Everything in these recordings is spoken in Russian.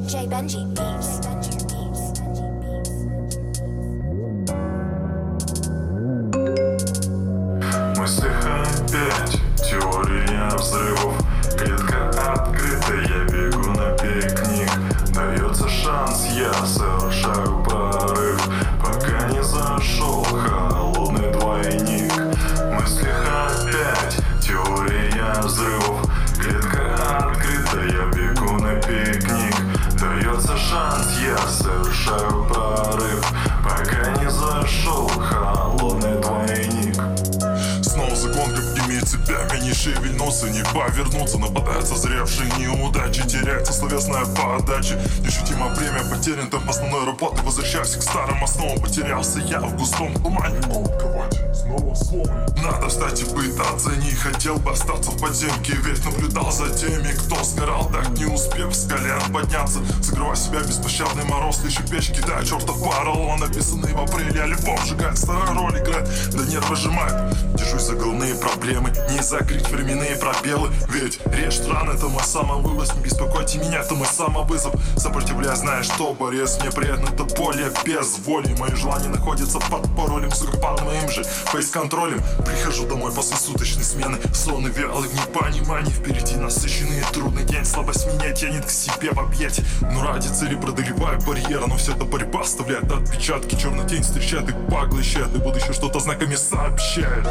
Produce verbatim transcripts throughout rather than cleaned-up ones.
диджей Benji Beats. В мыслях опять теория взрывов. Клетка открыта, я бегу на пикник. Дается шанс, я совершаю прорыв, пока не зашел холодный двойник. В мыслях опять теория взрывов. Клетка открыта, я бегу на пикник. Дается шанс, я совершаю прорыв, пока не зашел холодный двойник. Снова закон крепкими цепями, не шевельнуться, не повернуться. Нападают созревшие неудачи, теряется словесная подача. Ощутимо время потерян темп основной работы. Возвращаюсь к старым основам, потерялся я в густом тумане. Колковать снова слово. Надо встать и пытаться, не хотел бы остаться в подземке. Ведь наблюдал за теми, кто сгорал, так не успев с колен подняться. Закрывай себя, беспощадный мороз, лечу печь, кидаю чертов поролон, написанный в апреле альбом сжигает, старая роль играет, да нервы сжимает. Держусь за головные проблемы, не закрыть временные пробелы. Ведь режь раны, это мой самовывоз. Не беспокойте меня, это мой самовызов. Сопротивляй, знаешь, что борец, мне приятно, это более без воли. Мои желания находятся под паролем, сука, под моим же фейс-контролем. Прихожу домой после суточной смены, сонный вялый в непонимании. Впереди насыщенный и трудный день, слабость меня тянет к себе в объятии. Но ради цели преодолеваю барьеры, но все это борьба оставляет отпечатки. Черный тень встречает и поглощает, и будущее что-то знаками сообщает.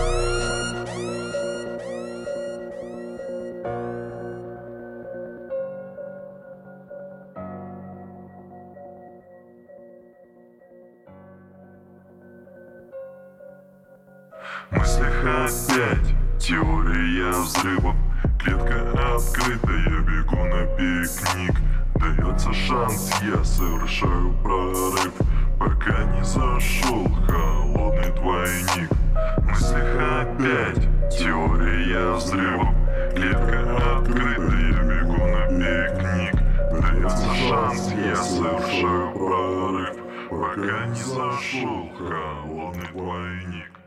В мыслях опять теория взрывов. Клетка открыта, я бегу на пикник. Дается шанс, я совершаю прорыв, пока не зашел холодный двойник. В мыслях опять теория взрывов. Клетка открыта, я бегу на пикник. Дается шанс, я совершаю прорыв, пока не зашел холодный двойник.